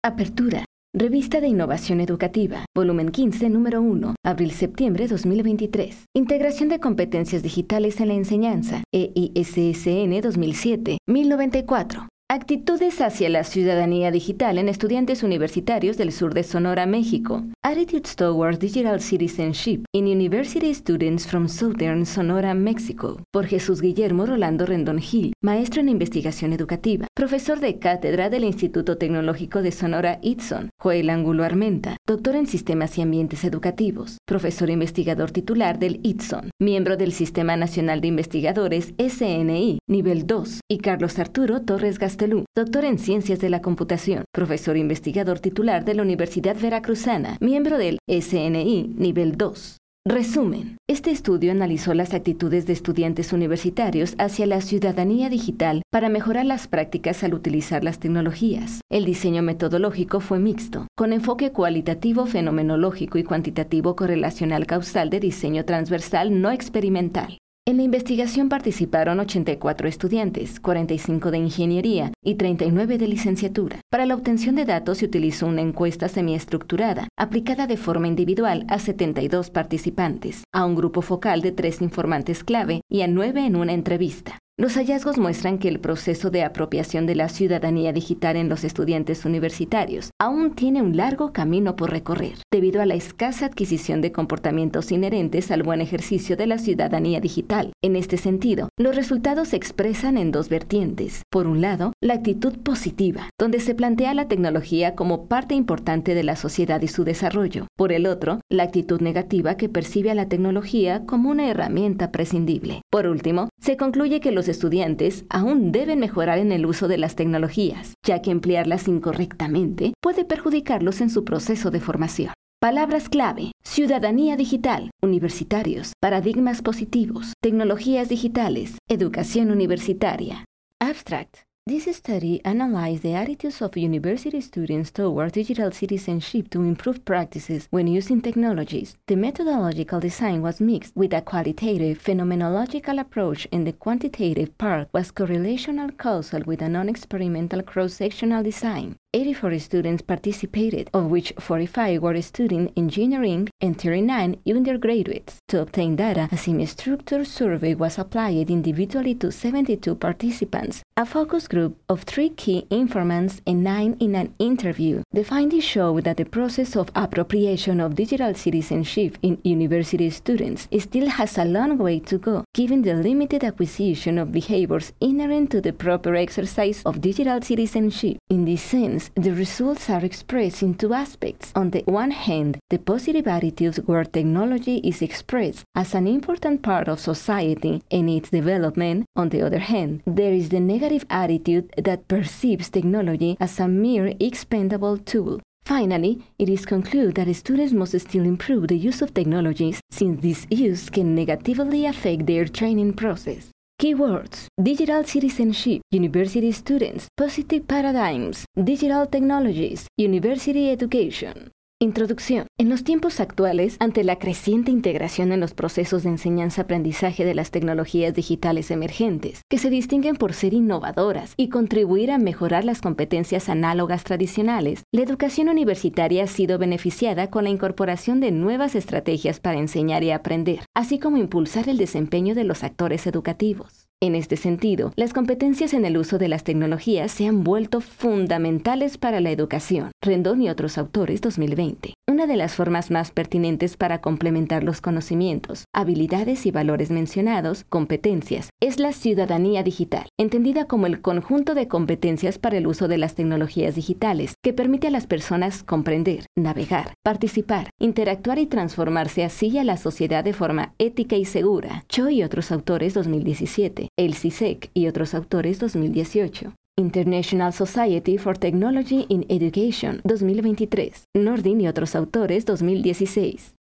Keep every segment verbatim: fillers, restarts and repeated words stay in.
Apertura. Revista de Innovación Educativa, volumen quince, número uno, abril-septiembre dos mil veintitrés. Integración de competencias digitales en la enseñanza, E I S S N dos mil siete, mil noventa y cuatro. Actitudes hacia la ciudadanía digital en estudiantes universitarios del sur de Sonora, México. Attitudes towards Digital Citizenship in University Students from Southern Sonora, México. Por Jesús Guillermo Rolando Rendón Gil, maestro en investigación educativa, profesor de cátedra del Instituto Tecnológico de Sonora, I T S O N. Joel Angulo Armenta, doctor en sistemas y ambientes educativos, profesor investigador titular del I T S O N, miembro del Sistema Nacional de Investigadores S N I, nivel dos, y Carlos Arturo Torres Gastelú, doctor en Ciencias de la Computación, profesor investigador titular de la Universidad Veracruzana, miembro del S N I, nivel dos. Resumen. Este estudio analizó las actitudes de estudiantes universitarios hacia la ciudadanía digital para mejorar las prácticas al utilizar las tecnologías. El diseño metodológico fue mixto, con enfoque cualitativo, fenomenológico y cuantitativo correlacional causal de diseño transversal no experimental. En la investigación participaron ochenta y cuatro estudiantes, cuarenta y cinco de ingeniería y treinta y nueve de licenciatura. Para la obtención de datos se utilizó una encuesta semiestructurada, aplicada de forma individual a setenta y dos participantes, a un grupo focal de tres informantes clave y a nueve en una entrevista. Los hallazgos muestran que el proceso de apropiación de la ciudadanía digital en los estudiantes universitarios aún tiene un largo camino por recorrer, debido a la escasa adquisición de comportamientos inherentes al buen ejercicio de la ciudadanía digital. En este sentido, los resultados se expresan en dos vertientes. Por un lado, la actitud positiva, donde se plantea la tecnología como parte importante de la sociedad y su desarrollo. Por el otro, la actitud negativa que percibe a la tecnología como una herramienta prescindible. Por último, se concluye que los estudiantes aún deben mejorar en el uso de las tecnologías, ya que emplearlas incorrectamente puede perjudicarlos en su proceso de formación. Palabras clave: ciudadanía digital, universitarios, paradigmas positivos, tecnologías digitales, educación universitaria. Abstract. This study analyzed the attitudes of university students toward digital citizenship to improve practices when using technologies. The methodological design was mixed with a qualitative, phenomenological approach, and the quantitative part was correlational causal with a non-experimental cross-sectional design. eighty-four students participated, of which forty-five were studying engineering and thirty-nine undergraduates. To obtain data, a semi-structured survey was applied individually to seventy-two participants, a focus group of three key informants and nine in an interview. The findings show that the process of appropriation of digital citizenship in university students still has a long way to go, given the limited acquisition of behaviors inherent to the proper exercise of digital citizenship. In this sense, the results are expressed in two aspects. On the one hand, the positive attitudes where technology is expressed as an important part of society and its development. On the other hand, there is the negative attitude that perceives technology as a mere expendable tool. Finally, it is concluded that students must still improve the use of technologies, since this use can negatively affect their training process. Keywords: digital citizenship, university students, positive paradigms, digital technologies, university education. Introducción. En los tiempos actuales, ante la creciente integración en los procesos de enseñanza-aprendizaje de las tecnologías digitales emergentes, que se distinguen por ser innovadoras y contribuir a mejorar las competencias análogas tradicionales, la educación universitaria ha sido beneficiada con la incorporación de nuevas estrategias para enseñar y aprender, así como impulsar el desempeño de los actores educativos. En este sentido, las competencias en el uso de las tecnologías se han vuelto fundamentales para la educación. Rendón y otros autores, dos mil veinte. Una de las formas más pertinentes para complementar los conocimientos, habilidades y valores mencionados, competencias, es la ciudadanía digital, entendida como el conjunto de competencias para el uso de las tecnologías digitales, que permite a las personas comprender, navegar, participar, interactuar y transformarse así a la sociedad de forma ética y segura. Cho y otros autores, dos mil diecisiete. El C I S E C y otros autores, dos mil dieciocho. International Society for Technology in Education, dos mil veintitrés. Nordin y otros autores, dos mil dieciséis.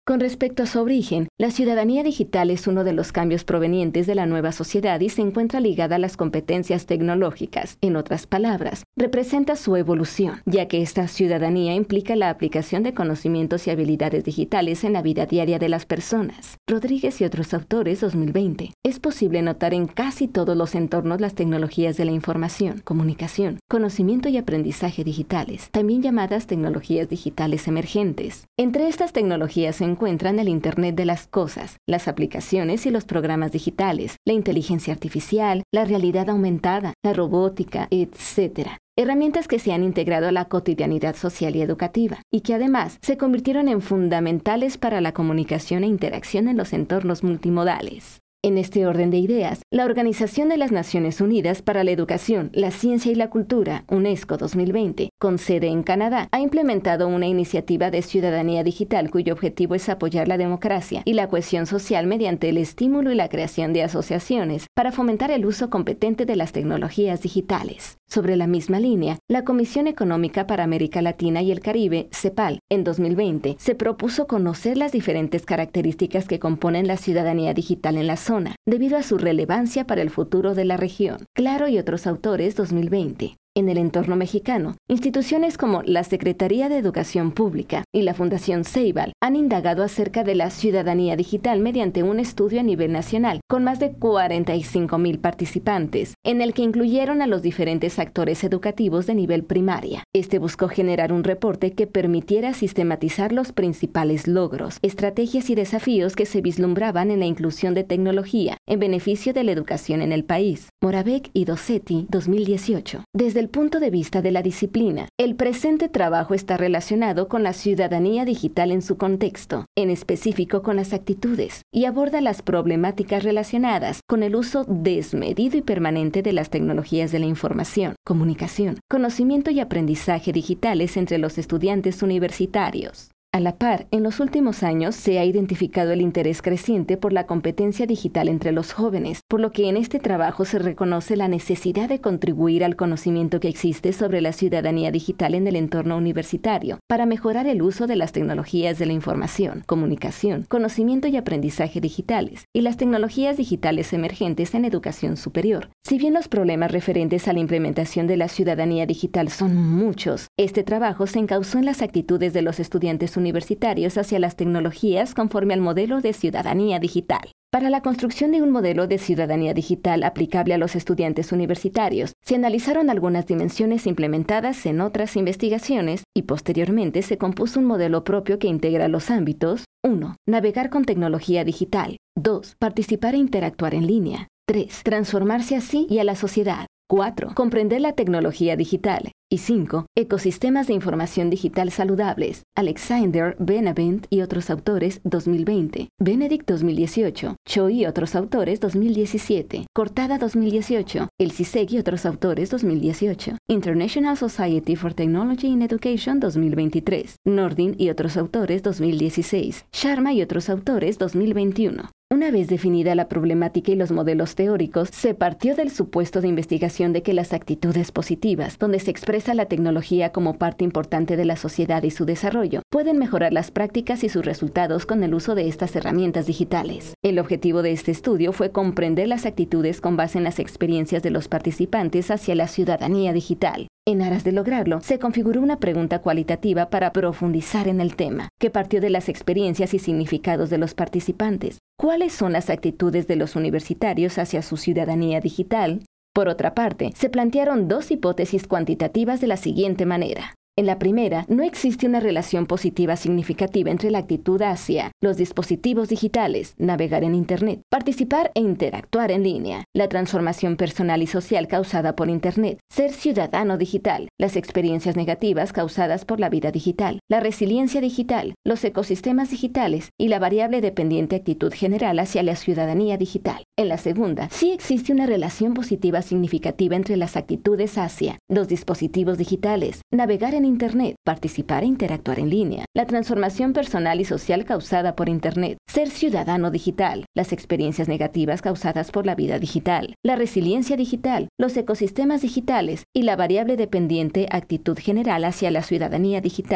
Con respecto a su origen, la ciudadanía digital es uno de los cambios provenientes de la nueva sociedad y se encuentra ligada a las competencias tecnológicas. En otras palabras, representa su evolución, ya que esta ciudadanía implica la aplicación de conocimientos y habilidades digitales en la vida diaria de las personas. Rodríguez y otros autores, dos mil veinte. Es posible notar en casi todos los entornos las tecnologías de la información, comunicación, conocimiento y aprendizaje digitales, también llamadas tecnologías digitales emergentes. Entre estas tecnologías se encuentran el Internet de las cosas, las aplicaciones y los programas digitales, la inteligencia artificial, la realidad aumentada, la robótica, etcétera. Herramientas que se han integrado a la cotidianidad social y educativa, y que además se convirtieron en fundamentales para la comunicación e interacción en los entornos multimodales. En este orden de ideas, la Organización de las Naciones Unidas para la Educación, la Ciencia y la Cultura, UNESCO dos mil veinte, con sede en Canadá, ha implementado una iniciativa de ciudadanía digital cuyo objetivo es apoyar la democracia y la cohesión social mediante el estímulo y la creación de asociaciones para fomentar el uso competente de las tecnologías digitales. Sobre la misma línea, la Comisión Económica para América Latina y el Caribe, CEPAL, en dos mil veinte, se propuso conocer las diferentes características que componen la ciudadanía digital en la zona, debido a su relevancia para el futuro de la región. Claro y otros autores, dos mil veinte. En el entorno mexicano, instituciones como la Secretaría de Educación Pública y la Fundación Ceibal han indagado acerca de la ciudadanía digital mediante un estudio a nivel nacional con más de cuarenta y cinco mil participantes, en el que incluyeron a los diferentes actores educativos de nivel primaria. Este buscó generar un reporte que permitiera sistematizar los principales logros, estrategias y desafíos que se vislumbraban en la inclusión de tecnología en beneficio de la educación en el país. Moravec y Dossetti, dos mil dieciocho. Desde el punto de vista de la disciplina, el presente trabajo está relacionado con la ciudadanía digital en su contexto, en específico con las actitudes, y aborda las problemáticas relacionadas con el uso desmedido y permanente de las tecnologías de la información, comunicación, conocimiento y aprendizaje digitales entre los estudiantes universitarios. A la par, en los últimos años se ha identificado el interés creciente por la competencia digital entre los jóvenes, por lo que en este trabajo se reconoce la necesidad de contribuir al conocimiento que existe sobre la ciudadanía digital en el entorno universitario, para mejorar el uso de las tecnologías de la información, comunicación, conocimiento y aprendizaje digitales, y las tecnologías digitales emergentes en educación superior. Si bien los problemas referentes a la implementación de la ciudadanía digital son muchos, este trabajo se encauzó en las actitudes de los estudiantes universitarios hacia las tecnologías conforme al modelo de ciudadanía digital. Para la construcción de un modelo de ciudadanía digital aplicable a los estudiantes universitarios, se analizaron algunas dimensiones implementadas en otras investigaciones y posteriormente se compuso un modelo propio que integra los ámbitos: uno. Navegar con tecnología digital. dos. Participar e interactuar en línea. tres. Transformarse a sí y a la sociedad. cuatro. Comprender la tecnología digital. Y cinco. Ecosistemas de información digital saludables. Alexander Benavent y otros autores, dos mil veinte. Benedict, dos mil dieciocho. Choi y otros autores, dos mil diecisiete. Cortada, dos mil dieciocho. El CISEC y otros autores, dos mil dieciocho. International Society for Technology in Education, dos mil veintitrés. Nordin y otros autores, dos mil dieciséis. Sharma y otros autores, dos mil veintiuno. Una vez definida la problemática y los modelos teóricos, se partió del supuesto de investigación de que las actitudes positivas, donde se expresa la tecnología como parte importante de la sociedad y su desarrollo, pueden mejorar las prácticas y sus resultados con el uso de estas herramientas digitales. El objetivo de este estudio fue comprender las actitudes con base en las experiencias de los participantes hacia la ciudadanía digital. En aras de lograrlo, se configuró una pregunta cualitativa para profundizar en el tema, que partió de las experiencias y significados de los participantes. ¿Cuáles son las actitudes de los universitarios hacia su ciudadanía digital? Por otra parte, se plantearon dos hipótesis cuantitativas de la siguiente manera. En la primera, no existe una relación positiva significativa entre la actitud hacia los dispositivos digitales, navegar en Internet, participar e interactuar en línea, la transformación personal y social causada por Internet, ser ciudadano digital, las experiencias negativas causadas por la vida digital, la resiliencia digital, los ecosistemas digitales y la variable dependiente actitud general hacia la ciudadanía digital. En la segunda, sí existe una relación positiva significativa entre las actitudes hacia los dispositivos digitales, navegar en Internet, participar e interactuar en línea, la transformación personal y social causada por Internet, ser ciudadano digital, las experiencias negativas causadas por la vida digital, la resiliencia digital, los ecosistemas digitales y la variable dependiente actitud general hacia la ciudadanía digital.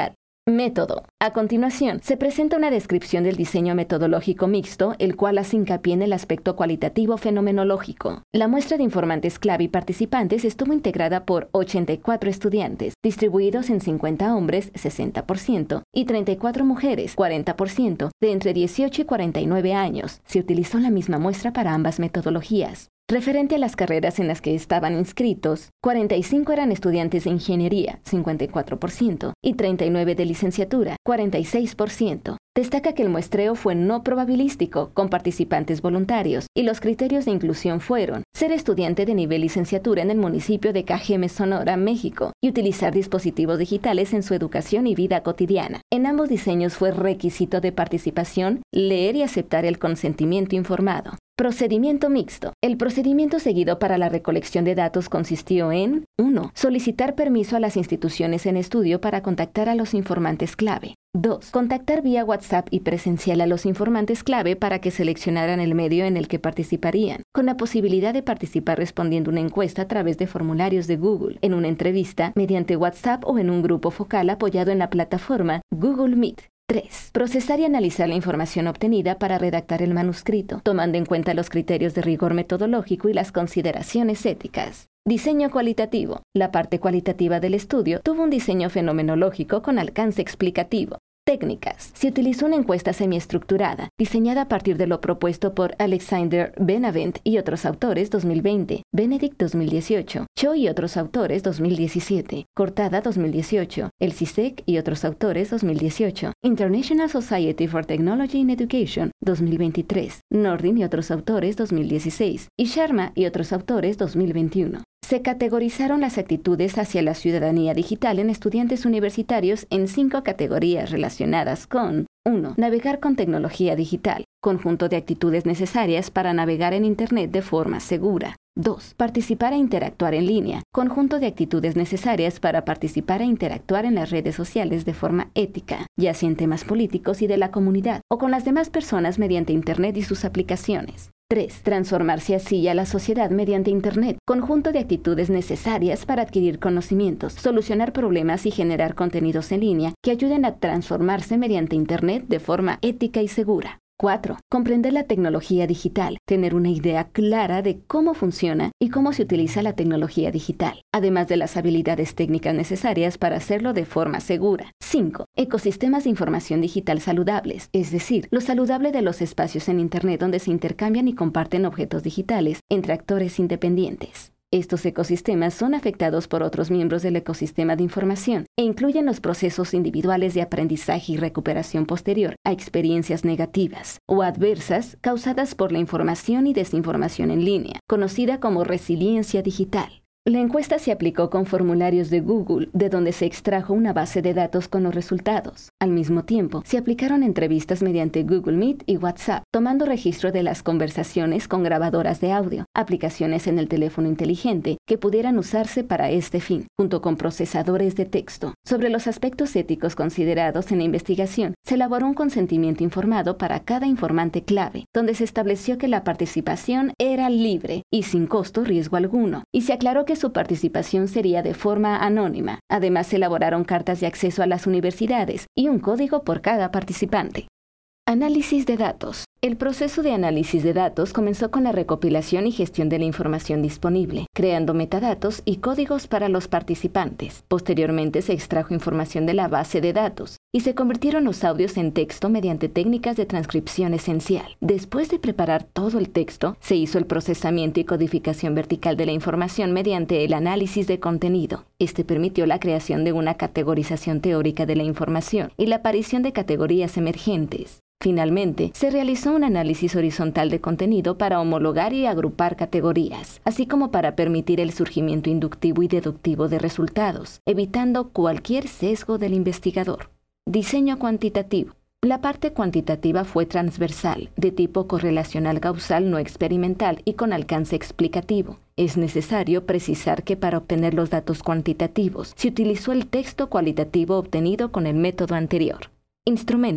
Método. A continuación, se presenta una descripción del diseño metodológico mixto, el cual hace hincapié en el aspecto cualitativo fenomenológico. La muestra de informantes clave y participantes estuvo integrada por ochenta y cuatro estudiantes, distribuidos en cincuenta hombres, sesenta por ciento, y treinta y cuatro mujeres, cuarenta por ciento, de entre dieciocho y cuarenta y nueve años. Se utilizó la misma muestra para ambas metodologías. Referente a las carreras en las que estaban inscritos, cuarenta y cinco eran estudiantes de ingeniería, cincuenta y cuatro por ciento, y treinta y nueve de licenciatura, cuarenta y seis por ciento. Destaca que el muestreo fue no probabilístico, con participantes voluntarios, y los criterios de inclusión fueron ser estudiante de nivel licenciatura en el municipio de Cajeme, Sonora, México, y utilizar dispositivos digitales en su educación y vida cotidiana. En ambos diseños fue requisito de participación leer y aceptar el consentimiento informado. Procedimiento mixto. El procedimiento seguido para la recolección de datos consistió en uno. Solicitar permiso a las instituciones en estudio para contactar a los informantes clave. dos. Contactar vía WhatsApp y presencial a los informantes clave para que seleccionaran el medio en el que participarían, con la posibilidad de participar respondiendo una encuesta a través de formularios de Google, en una entrevista, mediante WhatsApp o en un grupo focal apoyado en la plataforma Google Meet. tres. Procesar y analizar la información obtenida para redactar el manuscrito, tomando en cuenta los criterios de rigor metodológico y las consideraciones éticas. Diseño cualitativo. La parte cualitativa del estudio tuvo un diseño fenomenológico con alcance explicativo. Técnicas. Se utilizó una encuesta semiestructurada, diseñada a partir de lo propuesto por Alexander Benavent y otros autores dos mil veinte, Benedict dos mil dieciocho, Cho y otros autores dos mil diecisiete, Cortada dos mil dieciocho, El CISEC y otros autores dos mil dieciocho, International Society for Technology in Education dos mil veintitrés, Nordin y otros autores dos mil dieciséis, y Sharma y otros autores dos mil veintiuno. Se categorizaron las actitudes hacia la ciudadanía digital en estudiantes universitarios en cinco categorías relacionadas con uno. Navegar con tecnología digital, conjunto de actitudes necesarias para navegar en Internet de forma segura. dos. Participar e interactuar en línea, conjunto de actitudes necesarias para participar e interactuar en las redes sociales de forma ética, ya sea en temas políticos y de la comunidad, o con las demás personas mediante Internet y sus aplicaciones. tres. Transformarse así a la sociedad mediante Internet, conjunto de actitudes necesarias para adquirir conocimientos, solucionar problemas y generar contenidos en línea que ayuden a transformarse mediante Internet de forma ética y segura. cuatro. Comprender la tecnología digital, tener una idea clara de cómo funciona y cómo se utiliza la tecnología digital, además de las habilidades técnicas necesarias para hacerlo de forma segura. cinco. Ecosistemas de información digital saludables, es decir, lo saludable de los espacios en Internet donde se intercambian y comparten objetos digitales entre actores independientes. Estos ecosistemas son afectados por otros miembros del ecosistema de información e incluyen los procesos individuales de aprendizaje y recuperación posterior a experiencias negativas o adversas causadas por la información y desinformación en línea, conocida como resiliencia digital. La encuesta se aplicó con formularios de Google, de donde se extrajo una base de datos con los resultados. Al mismo tiempo, se aplicaron entrevistas mediante Google Meet y WhatsApp, tomando registro de las conversaciones con grabadoras de audio, aplicaciones en el teléfono inteligente que pudieran usarse para este fin, junto con procesadores de texto. Sobre los aspectos éticos considerados en la investigación, se elaboró un consentimiento informado para cada informante clave, donde se estableció que la participación era libre y sin costo riesgo alguno, y se aclaró que su participación sería de forma anónima. Además, se elaboraron cartas de acceso a las universidades y un código por cada participante. Análisis de datos. El proceso de análisis de datos comenzó con la recopilación y gestión de la información disponible, creando metadatos y códigos para los participantes. Posteriormente se extrajo información de la base de datos y se convirtieron los audios en texto mediante técnicas de transcripción esencial. Después de preparar todo el texto, se hizo el procesamiento y codificación vertical de la información mediante el análisis de contenido. Este permitió la creación de una categorización teórica de la información y la aparición de categorías emergentes. Finalmente, se realizó un análisis horizontal de contenido para homologar y agrupar categorías, así como para permitir el surgimiento inductivo y deductivo de resultados, evitando cualquier sesgo del investigador. Diseño cuantitativo. La parte cuantitativa fue transversal, de tipo correlacional causal no experimental y con alcance explicativo. Es necesario precisar que para obtener los datos cuantitativos se utilizó el texto cualitativo obtenido con el método anterior. Instrumento.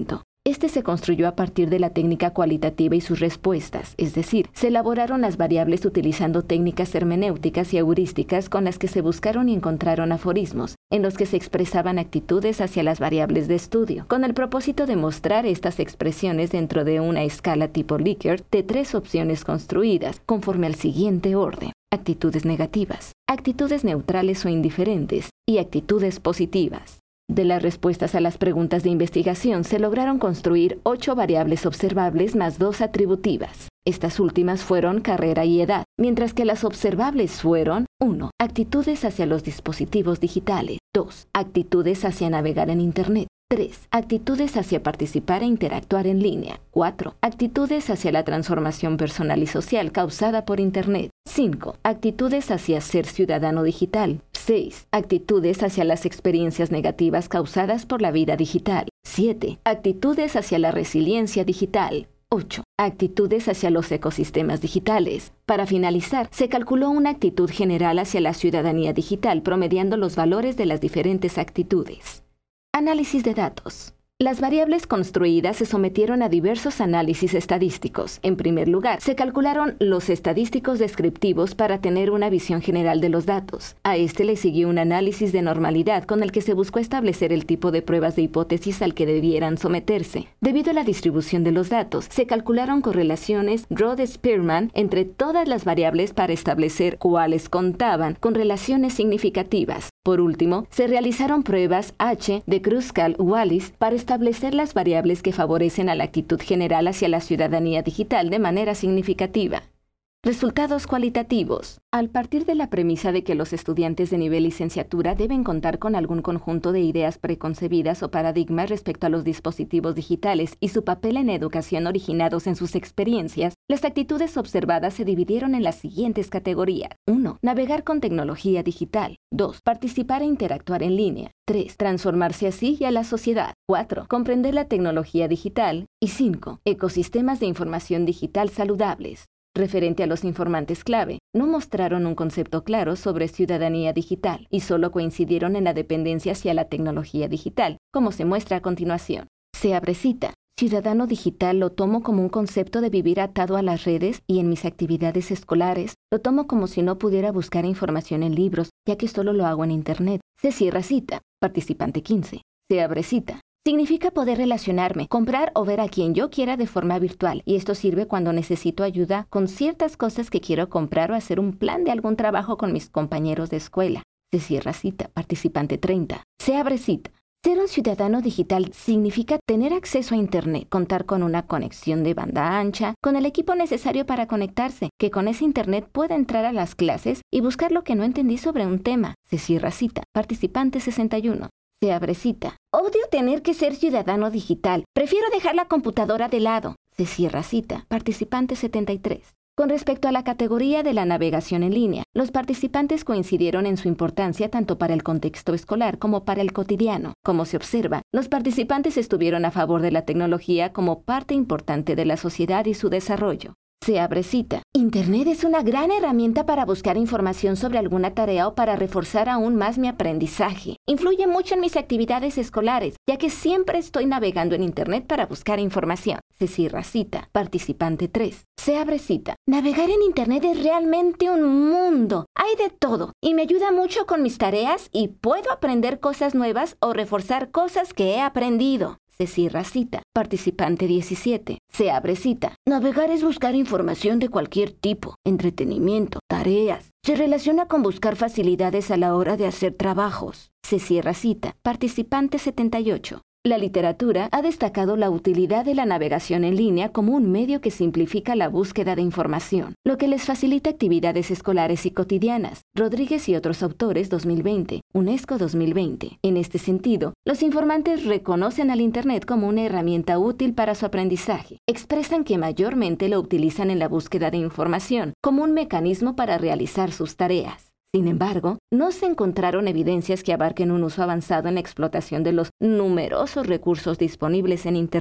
Este se construyó a partir de la técnica cualitativa y sus respuestas, es decir, se elaboraron las variables utilizando técnicas hermenéuticas y heurísticas con las que se buscaron y encontraron aforismos, en los que se expresaban actitudes hacia las variables de estudio, con el propósito de mostrar estas expresiones dentro de una escala tipo Likert de tres opciones construidas, conforme al siguiente orden: actitudes negativas, actitudes neutrales o indiferentes y actitudes positivas. De las respuestas a las preguntas de investigación se lograron construir ocho variables observables más dos atributivas. Estas últimas fueron carrera y edad, mientras que las observables fueron uno. Actitudes hacia los dispositivos digitales. dos. Actitudes hacia navegar en Internet. tres. Actitudes hacia participar e interactuar en línea. cuatro. Actitudes hacia la transformación personal y social causada por Internet. cinco. Actitudes hacia ser ciudadano digital. seis. Actitudes hacia las experiencias negativas causadas por la vida digital. siete. Actitudes hacia la resiliencia digital. ocho. Actitudes hacia los ecosistemas digitales. Para finalizar, se calculó una actitud general hacia la ciudadanía digital, promediando los valores de las diferentes actitudes. Análisis de datos. Las variables construidas se sometieron a diversos análisis estadísticos. En primer lugar, se calcularon los estadísticos descriptivos para tener una visión general de los datos. A este le siguió un análisis de normalidad con el que se buscó establecer el tipo de pruebas de hipótesis al que debieran someterse. Debido a la distribución de los datos, se calcularon correlaciones Rode-Spearman entre todas las variables para establecer cuáles contaban con relaciones significativas. Por último, se realizaron pruebas H de Kruskal-Wallis para establecer las variables que favorecen a la actitud general hacia la ciudadanía digital de manera significativa. Resultados cualitativos. Al partir de la premisa de que los estudiantes de nivel licenciatura deben contar con algún conjunto de ideas preconcebidas o paradigmas respecto a los dispositivos digitales y su papel en educación originados en sus experiencias, las actitudes observadas se dividieron en las siguientes categorías. uno. Navegar con tecnología digital. dos. Participar e interactuar en línea. tres. Transformarse así y a la sociedad. cuatro. Comprender la tecnología digital. Y cinco. Ecosistemas de información digital saludables. Referente a los informantes clave, no mostraron un concepto claro sobre ciudadanía digital y solo coincidieron en la dependencia hacia la tecnología digital, como se muestra a continuación. Se abre cita. Ciudadano digital lo tomo como un concepto de vivir atado a las redes y en mis actividades escolares lo tomo como si no pudiera buscar información en libros, ya que solo lo hago en Internet. Se cierra cita. Participante quince. Se abre cita. Significa poder relacionarme, comprar o ver a quien yo quiera de forma virtual, y esto sirve cuando necesito ayuda con ciertas cosas que quiero comprar o hacer un plan de algún trabajo con mis compañeros de escuela. Se cierra cita. Participante treinta. Se abre cita. Ser un ciudadano digital significa tener acceso a Internet, contar con una conexión de banda ancha, con el equipo necesario para conectarse, que con ese Internet pueda entrar a las clases y buscar lo que no entendí sobre un tema. Se cierra cita. Participante sesenta y uno. Se abre cita. Odio tener que ser ciudadano digital. Prefiero dejar la computadora de lado. Se cierra cita. Participante setenta y tres. Con respecto a la categoría de la navegación en línea, los participantes coincidieron en su importancia tanto para el contexto escolar como para el cotidiano. Como se observa, los participantes estuvieron a favor de la tecnología como parte importante de la sociedad y su desarrollo. Se abre cita. Internet es una gran herramienta para buscar información sobre alguna tarea o para reforzar aún más mi aprendizaje. Influye mucho en mis actividades escolares, ya que siempre estoy navegando en Internet para buscar información. Se cierra cita. Participante tres. Se abre cita. Navegar en Internet es realmente un mundo. Hay de todo y me ayuda mucho con mis tareas y puedo aprender cosas nuevas o reforzar cosas que he aprendido. Se cierra cita. Participante diecisiete. Se abre cita. Navegar es buscar información de cualquier tipo, entretenimiento, tareas. Se relaciona con buscar facilidades a la hora de hacer trabajos. Se cierra cita. Participante setenta y ocho. La literatura ha destacado la utilidad de la navegación en línea como un medio que simplifica la búsqueda de información, lo que les facilita actividades escolares y cotidianas. Rodríguez y otros autores dos mil veinte, UNESCO dos mil veinte. En este sentido, los informantes reconocen al Internet como una herramienta útil para su aprendizaje. Expresan que mayormente lo utilizan en la búsqueda de información, como un mecanismo para realizar sus tareas. Sin embargo, no se encontraron evidencias que abarquen un uso avanzado en la explotación de los numerosos recursos disponibles en Internet.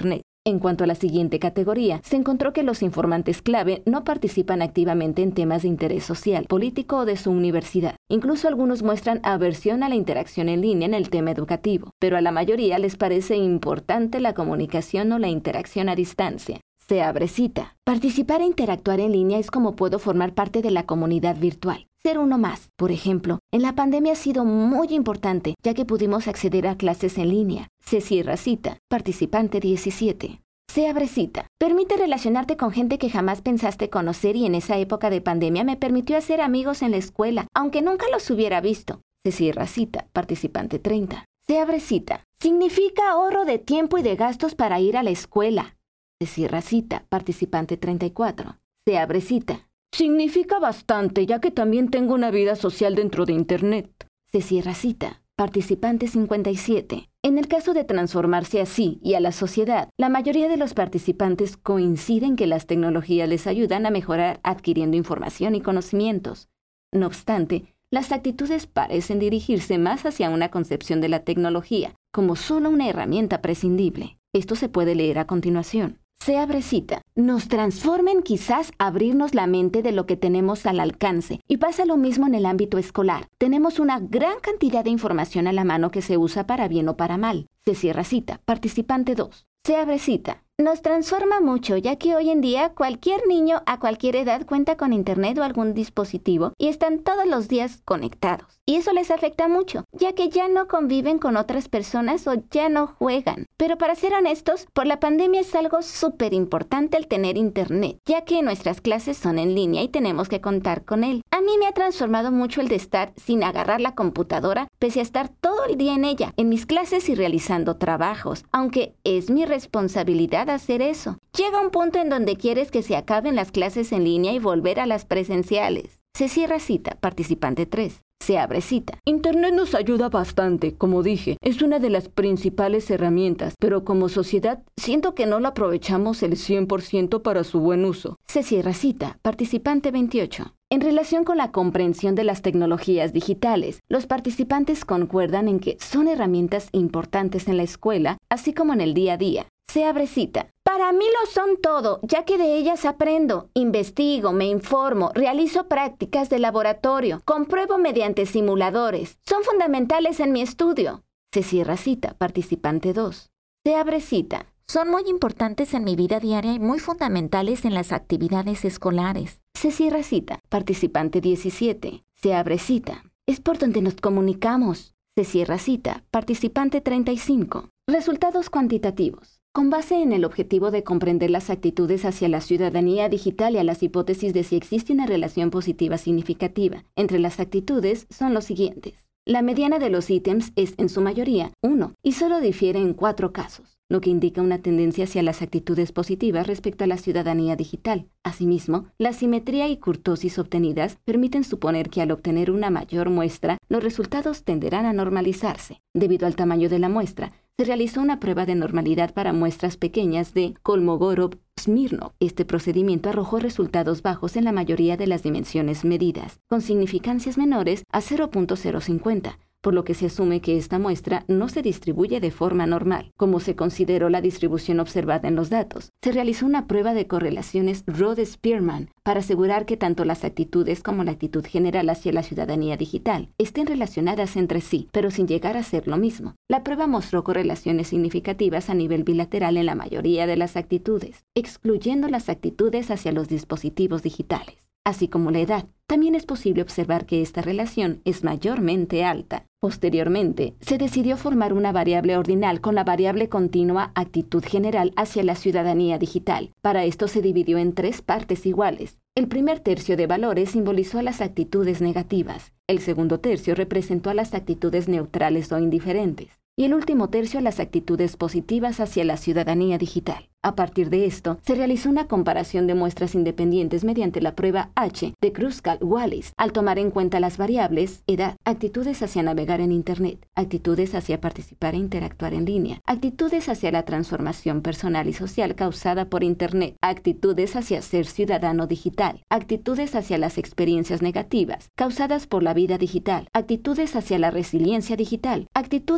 En cuanto a la siguiente categoría, se encontró que los informantes clave no participan activamente en temas de interés social, político o de su universidad. Incluso algunos muestran aversión a la interacción en línea en el tema educativo, pero a la mayoría les parece importante la comunicación o la interacción a distancia. Se abre cita. Participar e interactuar en línea es como puedo formar parte de la comunidad virtual. Ser uno más. Por ejemplo, en la pandemia ha sido muy importante, ya que pudimos acceder a clases en línea. Se cierra cita. Participante diecisiete. Se abre cita. Permite relacionarte con gente que jamás pensaste conocer y en esa época de pandemia me permitió hacer amigos en la escuela, aunque nunca los hubiera visto. Se cierra cita. Participante treinta. Se abre cita. Significa ahorro de tiempo y de gastos para ir a la escuela. Se cierra cita. Participante treinta y cuatro. Se abre cita. Significa bastante, ya que también tengo una vida social dentro de Internet. Se cierra cita. Participante cincuenta y siete. En el caso de transformarse así y a la sociedad, la mayoría de los participantes coinciden que las tecnologías les ayudan a mejorar adquiriendo información y conocimientos. No obstante, las actitudes parecen dirigirse más hacia una concepción de la tecnología como solo una herramienta prescindible. Esto se puede leer a continuación. Se abre cita. Nos transformen quizás abrirnos la mente de lo que tenemos al alcance. Y pasa lo mismo en el ámbito escolar. Tenemos una gran cantidad de información a la mano que se usa para bien o para mal. Se cierra cita. Participante dos. Se abre cita. Nos transforma mucho, ya que hoy en día cualquier niño a cualquier edad cuenta con internet o algún dispositivo y están todos los días conectados. Y eso les afecta mucho, ya que ya no conviven con otras personas o ya no juegan. Pero para ser honestos, por la pandemia es algo súper importante el tener internet, ya que nuestras clases son en línea y tenemos que contar con él. A mí me ha transformado mucho el de estar sin agarrar la computadora, pese a estar todo el día en ella, en mis clases y realizando trabajos, aunque es mi responsabilidad hacer eso. Llega un punto en donde quieres que se acaben las clases en línea y volver a las presenciales. Se cierra cita. Participante tres. Se abre cita. Internet nos ayuda bastante, como dije, es una de las principales herramientas, pero como sociedad siento que no la aprovechamos el cien por ciento para su buen uso. Se cierra cita. Participante veintiocho. En relación con la comprensión de las tecnologías digitales, los participantes concuerdan en que son herramientas importantes en la escuela, así como en el día a día. Se abre cita. Para mí lo son todo, ya que de ellas aprendo, investigo, me informo, realizo prácticas de laboratorio, compruebo mediante simuladores. Son fundamentales en mi estudio. Se cierra cita. Participante dos. Se abre cita. Son muy importantes en mi vida diaria y muy fundamentales en las actividades escolares. Se cierra cita. Participante diecisiete. Se abre cita. Es por donde nos comunicamos. Se cierra cita. Participante treinta y cinco. Resultados cuantitativos. Con base en el objetivo de comprender las actitudes hacia la ciudadanía digital y a las hipótesis de si existe una relación positiva significativa entre las actitudes, son los siguientes. La mediana de los ítems es, en su mayoría, uno, y solo difiere en cuatro casos, lo que indica una tendencia hacia las actitudes positivas respecto a la ciudadanía digital. Asimismo, la simetría y kurtosis obtenidas permiten suponer que al obtener una mayor muestra, los resultados tenderán a normalizarse. Debido al tamaño de la muestra, se realizó una prueba de normalidad para muestras pequeñas de Kolmogorov-Smirnov. Este procedimiento arrojó resultados bajos en la mayoría de las dimensiones medidas, con significancias menores a cero punto cero cincuenta, por lo que se asume que esta muestra no se distribuye de forma normal. Como se consideró la distribución observada en los datos, se realizó una prueba de correlaciones Rode-Spearman para asegurar que tanto las actitudes como la actitud general hacia la ciudadanía digital estén relacionadas entre sí, pero sin llegar a ser lo mismo. La prueba mostró correlaciones significativas a nivel bilateral en la mayoría de las actitudes, excluyendo las actitudes hacia los dispositivos digitales, así como la edad. También es posible observar que esta relación es mayormente alta. Posteriormente, se decidió formar una variable ordinal con la variable continua actitud general hacia la ciudadanía digital. Para esto se dividió en tres partes iguales. El primer tercio de valores simbolizó a las actitudes negativas. El segundo tercio representó a las actitudes neutrales o indiferentes. Y el último tercio a las actitudes positivas hacia la ciudadanía digital. A partir de esto, se realizó una comparación de muestras independientes mediante la prueba H de Kruskal-Wallis, al tomar en cuenta las variables edad, actitudes hacia navegar en Internet, actitudes hacia participar e interactuar en línea, actitudes hacia la transformación personal y social causada por Internet, actitudes hacia ser ciudadano digital, actitudes hacia las experiencias negativas causadas por la vida digital, actitudes hacia la resiliencia digital, actitudes hacia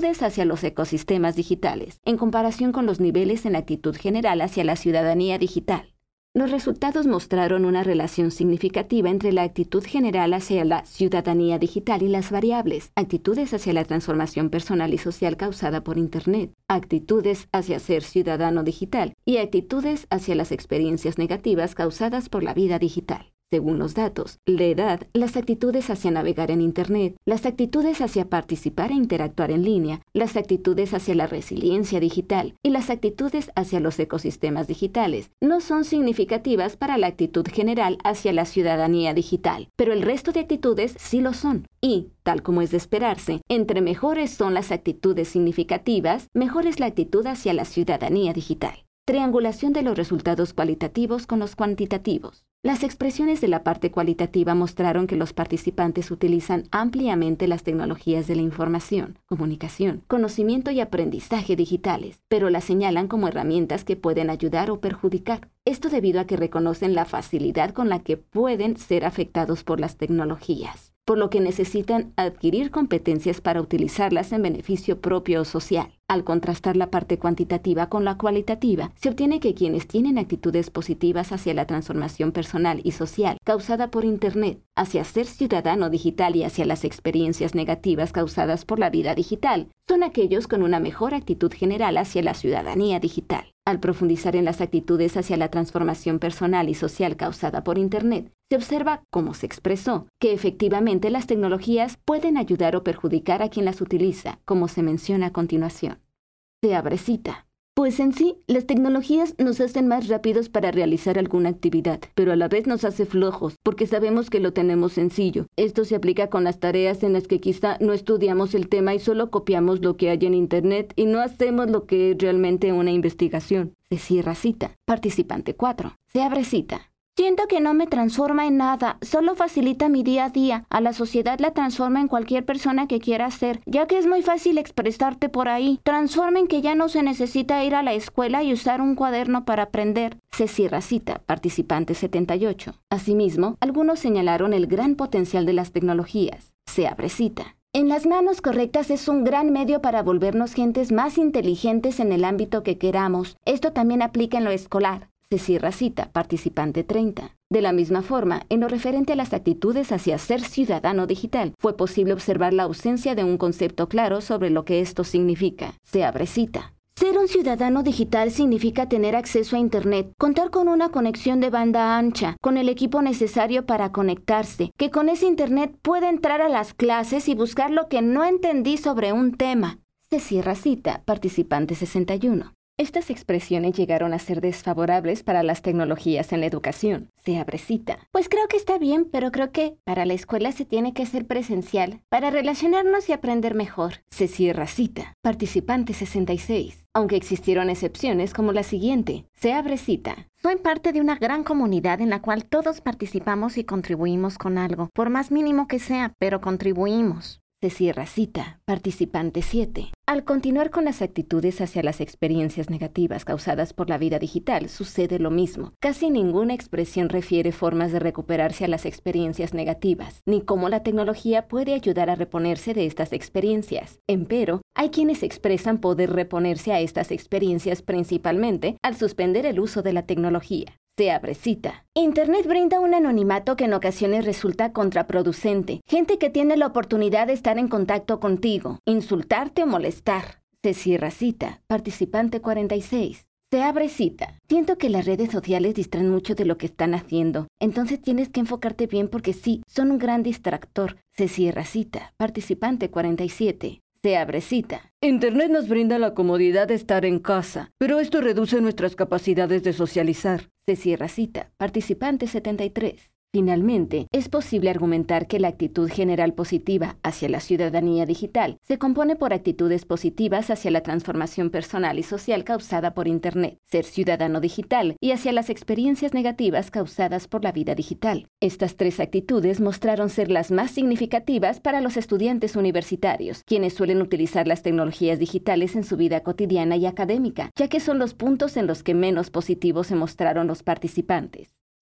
hacia los ecosistemas digitales, en comparación con los niveles en la actitud general hacia la ciudadanía digital. Los resultados mostraron una relación significativa entre la actitud general hacia la ciudadanía digital y las variables, actitudes hacia la transformación personal y social causada por Internet, actitudes hacia ser ciudadano digital y actitudes hacia las experiencias negativas causadas por la vida digital. Según los datos, la edad, las actitudes hacia navegar en Internet, las actitudes hacia participar e interactuar en línea, las actitudes hacia la resiliencia digital y las actitudes hacia los ecosistemas digitales no son significativas para la actitud general hacia la ciudadanía digital, pero el resto de actitudes sí lo son. Y, tal como es de esperarse, entre mejores son las actitudes significativas, mejor es la actitud hacia la ciudadanía digital. Triangulación de los resultados cualitativos con los cuantitativos. Las expresiones de la parte cualitativa mostraron que los participantes utilizan ampliamente las tecnologías de la información, comunicación, conocimiento y aprendizaje digitales, pero las señalan como herramientas que pueden ayudar o perjudicar. Esto debido a que reconocen la facilidad con la que pueden ser afectados por las tecnologías, por lo que necesitan adquirir competencias para utilizarlas en beneficio propio o social. Al contrastar la parte cuantitativa con la cualitativa, se obtiene que quienes tienen actitudes positivas hacia la transformación personal y social causada por Internet, hacia ser ciudadano digital y hacia las experiencias negativas causadas por la vida digital, son aquellos con una mejor actitud general hacia la ciudadanía digital. Al profundizar en las actitudes hacia la transformación personal y social causada por Internet, se observa, como se expresó, que efectivamente las tecnologías pueden ayudar o perjudicar a quien las utiliza, como se menciona a continuación. Se abre cita. Pues en sí, las tecnologías nos hacen más rápidos para realizar alguna actividad, pero a la vez nos hace flojos, porque sabemos que lo tenemos sencillo. Esto se aplica con las tareas en las que quizá no estudiamos el tema y solo copiamos lo que hay en Internet y no hacemos lo que es realmente una investigación. Se cierra cita. Participante cuatro. Se abre cita. Siento que no me transforma en nada, solo facilita mi día a día. A la sociedad la transforma en cualquier persona que quiera ser, ya que es muy fácil expresarte por ahí. Transforma en que ya no se necesita ir a la escuela y usar un cuaderno para aprender. Se cierra cita. Participante setenta y ocho. Asimismo, algunos señalaron el gran potencial de las tecnologías. Se abre cita. En las manos correctas es un gran medio para volvernos gentes más inteligentes en el ámbito que queramos. Esto también aplica en lo escolar. Se cierra cita. Participante treinta. De la misma forma, en lo referente a las actitudes hacia ser ciudadano digital, fue posible observar la ausencia de un concepto claro sobre lo que esto significa. Se abre cita. Ser un ciudadano digital significa tener acceso a Internet, contar con una conexión de banda ancha, con el equipo necesario para conectarse, que con ese Internet pueda entrar a las clases y buscar lo que no entendí sobre un tema. Se cierra cita. Participante sesenta y uno. Estas expresiones llegaron a ser desfavorables para las tecnologías en la educación. Se abre cita. Pues creo que está bien, pero creo que para la escuela se tiene que ser presencial, para relacionarnos y aprender mejor. Se cierra cita. Participante sesenta y seis. Aunque existieron excepciones como la siguiente. Se abre cita. Soy parte de una gran comunidad en la cual todos participamos y contribuimos con algo, por más mínimo que sea, pero contribuimos. Se cierra cita. Participante siete. Al continuar con las actitudes hacia las experiencias negativas causadas por la vida digital, sucede lo mismo. Casi ninguna expresión refiere formas de recuperarse a las experiencias negativas, ni cómo la tecnología puede ayudar a reponerse de estas experiencias. Empero, hay quienes expresan poder reponerse a estas experiencias principalmente al suspender el uso de la tecnología. Se abre cita. Internet brinda un anonimato que en ocasiones resulta contraproducente. Gente que tiene la oportunidad de estar en contacto contigo, insultarte o molestar. Se cierra cita. Participante cuarenta y seis. Se abre cita. Siento que las redes sociales distraen mucho de lo que están haciendo. Entonces tienes que enfocarte bien porque sí, son un gran distractor. Se cierra cita. Participante cuarenta y siete. Se abre cita. Internet nos brinda la comodidad de estar en casa, pero esto reduce nuestras capacidades de socializar. Se cierra cita. Participante setenta y tres. Finalmente, es posible argumentar que la actitud general positiva hacia la ciudadanía digital se compone por actitudes positivas hacia la transformación personal y social causada por Internet, ser ciudadano digital y hacia las experiencias negativas causadas por la vida digital. Estas tres actitudes mostraron ser las más significativas para los estudiantes universitarios, quienes suelen utilizar las tecnologías digitales en su vida cotidiana y académica, ya que son los puntos en los que menos positivos se mostraron los participantes.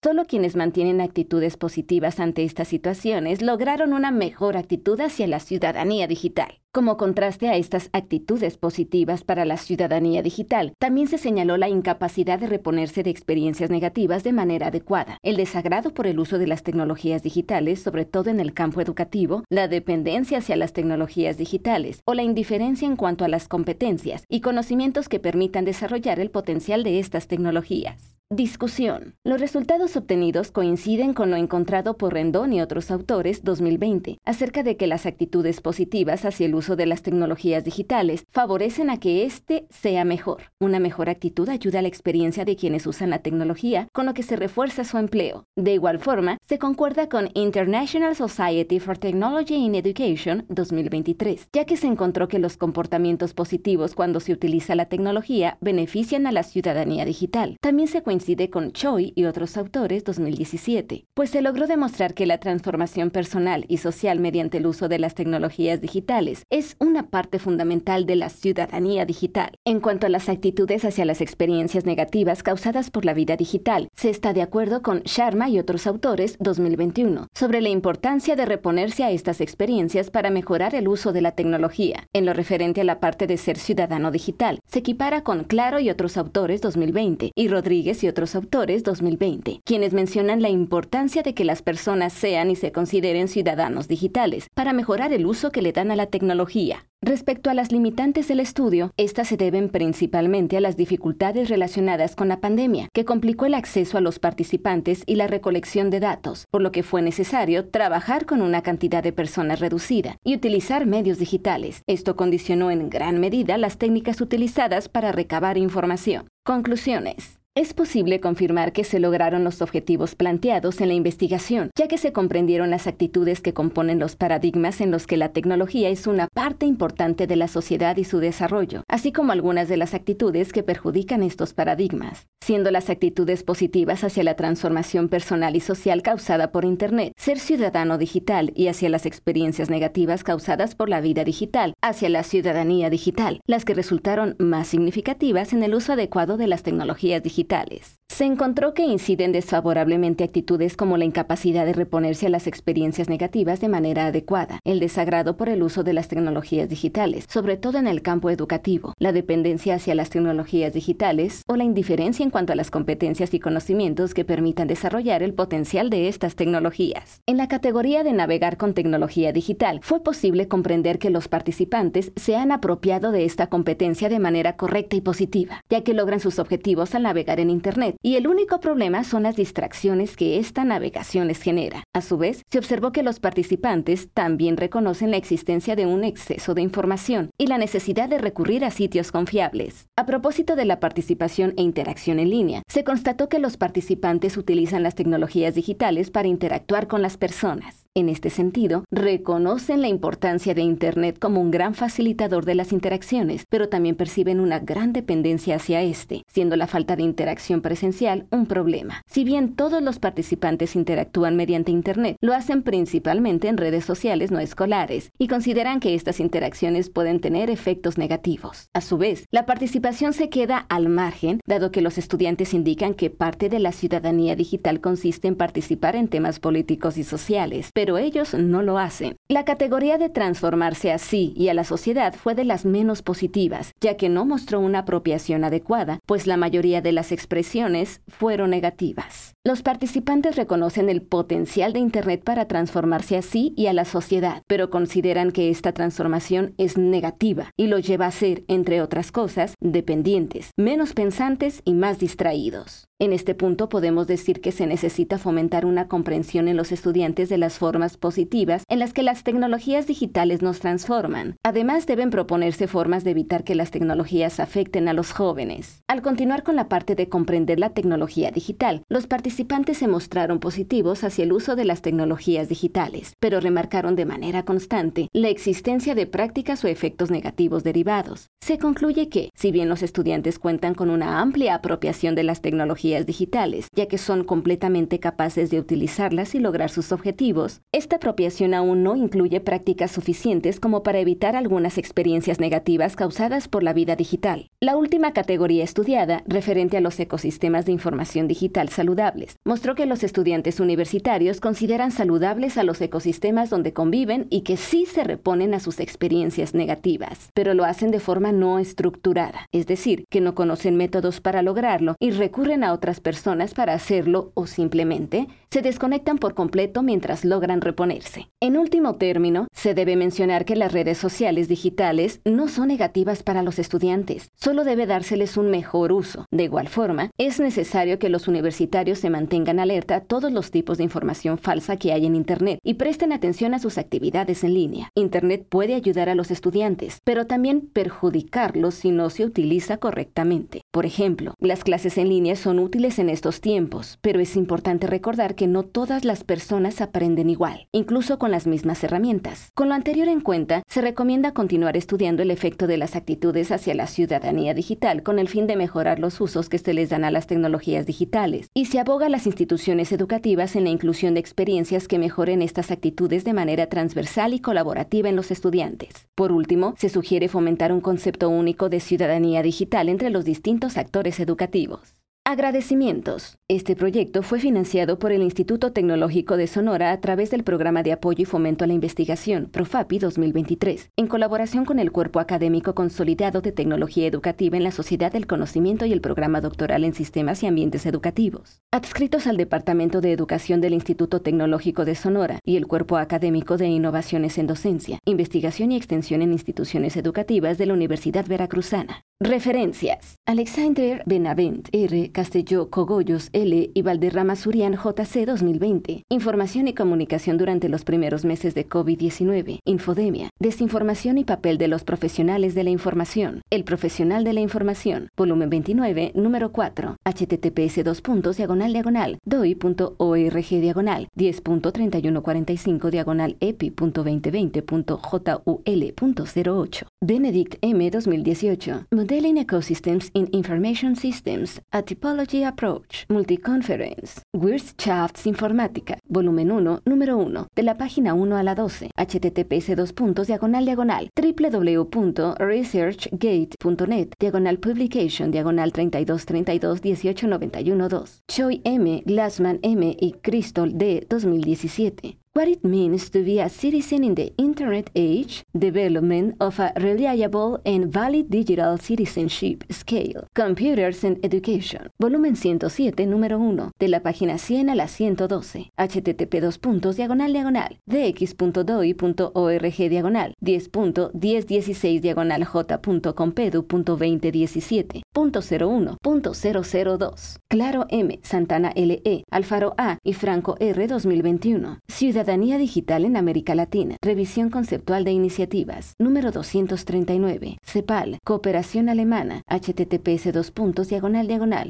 Solo quienes mantienen actitudes positivas ante estas situaciones lograron una mejor actitud hacia la ciudadanía digital. Como contraste a estas actitudes positivas para la ciudadanía digital, también se señaló la incapacidad de reponerse de experiencias negativas de manera adecuada, el desagrado por el uso de las tecnologías digitales, sobre todo en el campo educativo, la dependencia hacia las tecnologías digitales o la indiferencia en cuanto a las competencias y conocimientos que permitan desarrollar el potencial de estas tecnologías. Discusión. Los resultados obtenidos coinciden con lo encontrado por Rendón y otros autores dos mil veinte, acerca de que las actitudes positivas hacia el uso de las tecnologías digitales favorecen a que éste sea mejor. Una mejor actitud ayuda a la experiencia de quienes usan la tecnología, con lo que se refuerza su empleo. De igual forma, se concuerda con International Society for Technology in Education dos mil veintitrés, ya que se encontró que los comportamientos positivos cuando se utiliza la tecnología benefician a la ciudadanía digital. También se coincide con Choi y otros autores dos mil diecisiete, pues se logró demostrar que la transformación personal y social mediante el uso de las tecnologías digitales es una parte fundamental de la ciudadanía digital. En cuanto a las actitudes hacia las experiencias negativas causadas por la vida digital, se está de acuerdo con Sharma y otros autores dos mil veintiuno sobre la importancia de reponerse a estas experiencias para mejorar el uso de la tecnología. En lo referente a la parte de ser ciudadano digital, se equipara con Claro y otros autores dos mil veinte y Rodríguez y otros autores dos mil veinte, quienes mencionan la importancia de que las personas sean y se consideren ciudadanos digitales para mejorar el uso que le dan a la tecnología. Respecto a las limitantes del estudio, estas se deben principalmente a las dificultades relacionadas con la pandemia, que complicó el acceso a los participantes y la recolección de datos, por lo que fue necesario trabajar con una cantidad de personas reducida y utilizar medios digitales. Esto condicionó en gran medida las técnicas utilizadas para recabar información. Conclusiones. Es posible confirmar que se lograron los objetivos planteados en la investigación, ya que se comprendieron las actitudes que componen los paradigmas en los que la tecnología es una parte importante de la sociedad y su desarrollo, así como algunas de las actitudes que perjudican estos paradigmas, siendo las actitudes positivas hacia la transformación personal y social causada por Internet, ser ciudadano digital, y hacia las experiencias negativas causadas por la vida digital, hacia la ciudadanía digital, las que resultaron más significativas en el uso adecuado de las tecnologías digitales. Se encontró que inciden desfavorablemente actitudes como la incapacidad de reponerse a las experiencias negativas de manera adecuada, el desagrado por el uso de las tecnologías digitales, sobre todo en el campo educativo, la dependencia hacia las tecnologías digitales o la indiferencia en cuanto a las competencias y conocimientos que permitan desarrollar el potencial de estas tecnologías. En la categoría de navegar con tecnología digital, fue posible comprender que los participantes se han apropiado de esta competencia de manera correcta y positiva, ya que logran sus objetivos al navegar en Internet, y el único problema son las distracciones que esta navegación les genera. A su vez, se observó que los participantes también reconocen la existencia de un exceso de información y la necesidad de recurrir a sitios confiables. A propósito de la participación e interacción en línea, se constató que los participantes utilizan las tecnologías digitales para interactuar con las personas. En este sentido, reconocen la importancia de Internet como un gran facilitador de las interacciones, pero también perciben una gran dependencia hacia este, siendo la falta de interacción presencial un problema. Si bien todos los participantes interactúan mediante Internet, lo hacen principalmente en redes sociales no escolares y consideran que estas interacciones pueden tener efectos negativos. A su vez, la participación se queda al margen, dado que los estudiantes indican que parte de la ciudadanía digital consiste en participar en temas políticos y sociales, pero ellos no lo hacen. La categoría de transformarse a sí y a la sociedad fue de las menos positivas, ya que no mostró una apropiación adecuada, pues la mayoría de las expresiones fueron negativas. Los participantes reconocen el potencial de Internet para transformarse a sí y a la sociedad, pero consideran que esta transformación es negativa y lo lleva a ser, entre otras cosas, dependientes, menos pensantes y más distraídos. En este punto podemos decir que se necesita fomentar una comprensión en los estudiantes de las formas positivas en las que las tecnologías digitales nos transforman. Además, deben proponerse formas de evitar que las tecnologías afecten a los jóvenes. Al continuar con la parte de comprender la tecnología digital, los participantes se mostraron positivos hacia el uso de las tecnologías digitales, pero remarcaron de manera constante la existencia de prácticas o efectos negativos derivados. Se concluye que, si bien los estudiantes cuentan con una amplia apropiación de las tecnologías digitales, ya que son completamente capaces de utilizarlas y lograr sus objetivos, esta apropiación aún no incluye prácticas suficientes como para evitar algunas experiencias negativas causadas por la vida digital. La última categoría estudiada, referente a los ecosistemas de información digital saludable, digitales. Mostró que los estudiantes universitarios consideran saludables a los ecosistemas donde conviven y que sí se reponen a sus experiencias negativas, pero lo hacen de forma no estructurada, es decir, que no conocen métodos para lograrlo y recurren a otras personas para hacerlo o simplemente se desconectan por completo mientras logran reponerse. En último término, se debe mencionar que las redes sociales digitales no son negativas para los estudiantes, solo debe dárseles un mejor uso. De igual forma, es necesario que los universitarios se mantengan alerta a todos los tipos de información falsa que hay en Internet y presten atención a sus actividades en línea. Internet puede ayudar a los estudiantes, pero también perjudicarlos si no se utiliza correctamente. Por ejemplo, las clases en línea son útiles en estos tiempos, pero es importante recordar que no todas las personas aprenden igual, incluso con las mismas herramientas. Con lo anterior en cuenta, se recomienda continuar estudiando el efecto de las actitudes hacia la ciudadanía digital con el fin de mejorar los usos que se les dan a las tecnologías digitales, y se aboga a las instituciones educativas en la inclusión de experiencias que mejoren estas actitudes de manera transversal y colaborativa en los estudiantes. Por último, se sugiere fomentar un concepto único de ciudadanía digital entre los distintos actores educativos. Agradecimientos. Este proyecto fue financiado por el Instituto Tecnológico de Sonora a través del Programa de Apoyo y Fomento a la Investigación, PROFAPI dos mil veintitrés, en colaboración con el Cuerpo Académico Consolidado de Tecnología Educativa en la Sociedad del Conocimiento y el Programa Doctoral en Sistemas y Ambientes Educativos. Adscritos al Departamento de Educación del Instituto Tecnológico de Sonora y el Cuerpo Académico de Innovaciones en Docencia, Investigación y Extensión en Instituciones Educativas de la Universidad Veracruzana. Referencias. Alexander Benavent, R. Castelló Cogollos, L. y Valderrama Surian, J C dos mil veinte. Información y comunicación durante los primeros meses de COVID diecinueve. Infodemia. Desinformación y papel de los profesionales de la información. El profesional de la información. Volumen veintinueve, número cuatro. https dos puntos diagonal diagonal doi.org diagonal diez punto treinta y uno cuarenta y cinco diagonal epi punto veinte veinte punto jul punto cero ocho. Benedict M. dos mil dieciocho. Modeling Ecosystems in Information Systems, a Typology Approach, Multiconference, Wirtschafts Informática, volumen uno, número uno, de la página uno a la doce, https dos puntos diagonal diagonal www punto researchgate punto net diagonal publication diagonal treinta y dos treinta y dos dieciocho noventa y uno dos. Choi M., Glassman M. y Crystal D. dos mil diecisiete. What it means to be a citizen in the Internet age, development of a reliable and valid digital citizenship scale, computers and education, volumen ciento siete, número uno, de la página cien a la ciento doce, http dos puntos diagonal diagonal dx.doi.org diagonal diez punto diez dieciséis diagonal j.compedu.veinte diecisiete punto cero uno punto cero cero dos. Claro M., Santana L E, Alfaro A. y Franco R. dos mil veintiuno. Ciudad Ciudadanía Digital en América Latina. Revisión conceptual de iniciativas. Número doscientos treinta y nueve. CEPAL. Cooperación Alemana. https dos puntos diagonal diagonal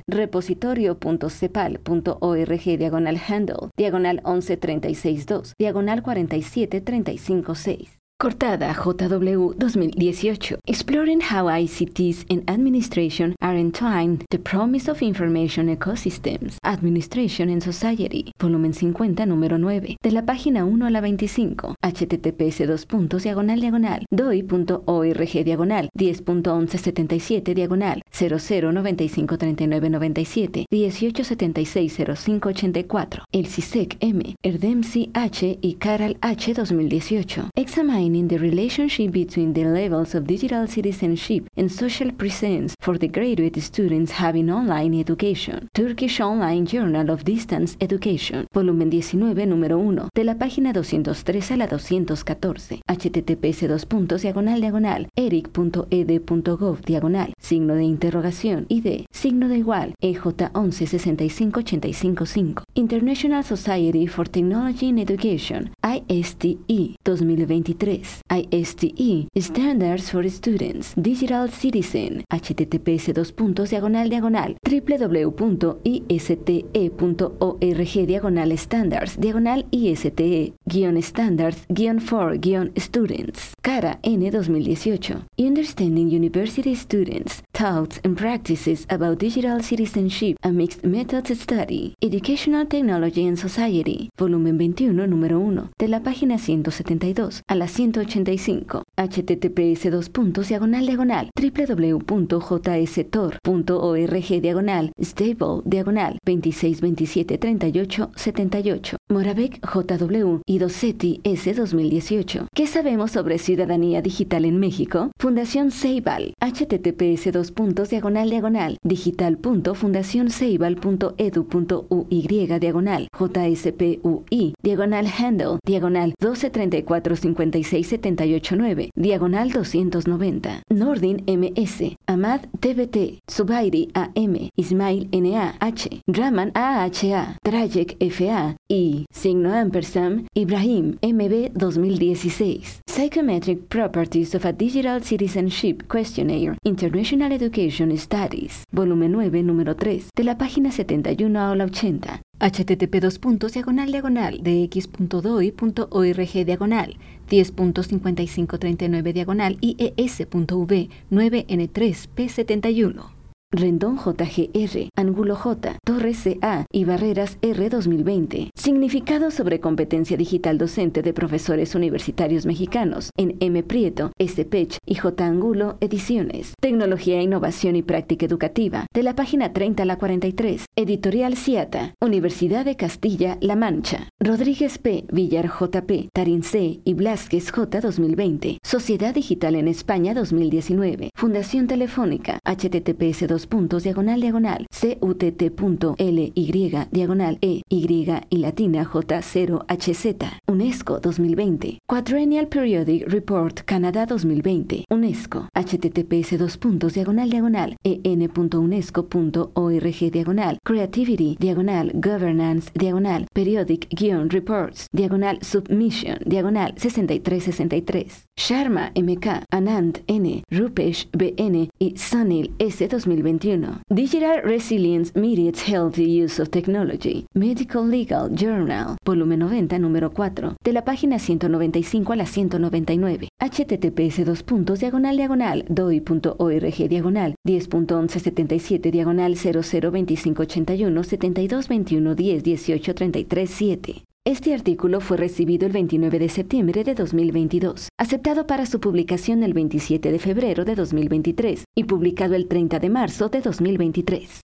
repositorio.cepal.org diagonal handle diagonal once treinta y seis dos diagonal cuarenta y siete treinta y cinco seis. Cortada J W dos mil dieciocho. Exploring how I C Ts and administration are entwined, the promise of information ecosystems, administration and society. Volumen cincuenta, número nueve. De la página uno a la veinticinco. https dos puntos diagonal diagonal doi.org diagonal diez punto once setenta y siete diagonal cero cero noventa y cinco treinta y nueve noventa y siete dieciocho setenta y seis cero cinco ochenta y cuatro. El CISEC M. Erdemsi H. y Caral H. dos mil dieciocho. Examine in the relationship between the levels of digital citizenship and social presence for the graduate students having online education. Turkish Online Journal of Distance Education. Volumen diecinueve, número uno, de la página doscientos tres a la doscientos catorce. https dos puntos diagonal diagonal eric.ed.gov diagonal signo de interrogación I D signo de igual E J once sesenta y cinco ochenta y cinco cinco. International Society for Technology in Education I S T E dos mil veintitrés. I S T E Standards for Students Digital Citizen https dos puntos diagonal diagonal www.iste.org diagonal standards diagonal iste guion standards guion for guion students. Cara N dos mil dieciocho. Understanding University Students Thoughts Facts and Practices about Digital Citizenship, a Mixed Methods Study, Educational Technology and Society, volumen veintiuno, número uno, de la página ciento setenta y dos a la ciento ochenta y cinco, https dos puntos diagonal diagonal www.jstor.org diagonal stable diagonal veintiséis veintisiete treinta y ocho setenta y ocho, Moravec J W y Dossetti S dos mil dieciocho. ¿Qué sabemos sobre ciudadanía digital en México? Fundación Ceibal, https dos puntos diagonal diagonal digital.fundacionceibal.edu.uy diagonal jspui diagonal handle diagonal doce treinta y cuatro cincuenta y seis setenta y ocho nueve diagonal doscientos noventa. Nordin M S, Ahmad T B T, Zubairi A M, Ismail N A H, Raman A H A, Trajek F A y signo ampersand Ibrahim M B dos mil dieciséis. Psychometric Properties of a Digital Citizenship Questionnaire, International Education Studies, volumen nueve, número tres, de la página setenta y uno a la ochenta. http dos puntos diagonal diagonal dx.doi.org diagonal diez punto cincuenta y cinco treinta y nueve diagonal ies.v nueve N tres P setenta y uno. Rendón J G R, Ángulo J, Torres C A y Barreras R dos mil veinte. Significado sobre competencia digital docente de profesores universitarios mexicanos en M. Prieto, S. Pech y J. Angulo Ediciones. Tecnología, Innovación y Práctica Educativa, de la página treinta a la cuarenta y tres. Editorial Ciata, Universidad de Castilla-La Mancha. Rodríguez P., Villar J P., Tarín C. y Blázquez J. dos mil veinte. Sociedad Digital en España dos mil diecinueve. Fundación Telefónica, https dos puntos diagonal diagonal cutt.ly diagonal e y y latina j cero h z. UNESCO dos mil veinte. Quadrennial Periodic Report Canadá dos mil veinte. UNESCO, https dos puntos diagonal diagonal en.unesco.org diagonal creativity diagonal governance diagonal periodic guion reports diagonal submission diagonal sesenta y tres sesenta y tres. Sharma M K, Anand N, Rupesh B N y Sunil S dos mil veintiuno. Digital Resilience Meets Healthy Use of Technology, Medical Legal Journal, volumen noventa, número cuatro, de la página ciento noventa y cinco a la ciento noventa y nueve. https dos puntos diagonal diagonal doi.org diagonal diez punto once setenta y siete diagonal cero cero veinticinco ochenta y uno setenta y dos veintiuno diez dieciocho treinta y tres siete. Este artículo fue recibido el veintinueve de septiembre de dos mil veintidós, aceptado para su publicación el veintisiete de febrero de dos mil veintitrés y publicado el treinta de marzo de dos mil veintitrés.